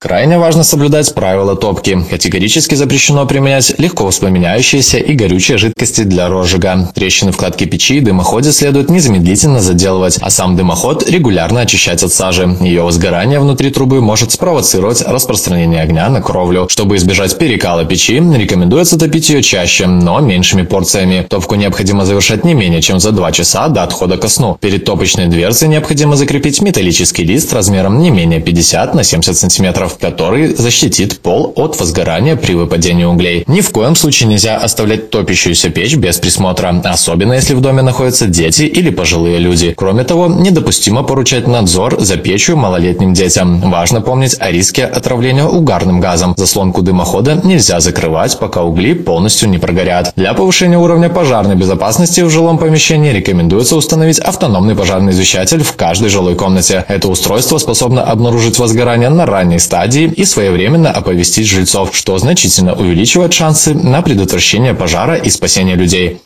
Крайне важно соблюдать правила топки. Категорически запрещено применять легко воспламеняющиеся и горючие жидкости для розжига. Трещины в кладке печи и дымоходе следует незамедлительно заделывать, а сам дымоход регулярно очищать от сажи. Ее возгорание внутри трубы может спровоцировать распространение огня на кровлю. Чтобы избежать перекала печи, рекомендуется топить ее чаще, но меньшими порциями. Топку необходимо завершать не менее чем за 2 часа до отхода ко сну. Перед топочной дверцей необходимо закрепить металлический лист размером не менее 50 на 70 см, который защитит пол от возгорания при выпадении углей. Ни в коем случае нельзя оставлять топящуюся печь без присмотра, особенно если в доме находятся дети или пожилые люди. Кроме того, недопустимо поручать надзор за печью малолетним детям. Важно помнить о риске отравления угарным газом. Заслонку дымохода нельзя закрывать, пока угли полностью не прогорят. Для повышения уровня пожарной безопасности в жилом помещении рекомендуется установить автономный пожарный извещатель в каждой жилой комнате. Это устройство способно обнаружить возгорание на ранней стадии и своевременно оповестить жильцов, что значительно увеличивает шансы на предотвращение пожара и спасение людей.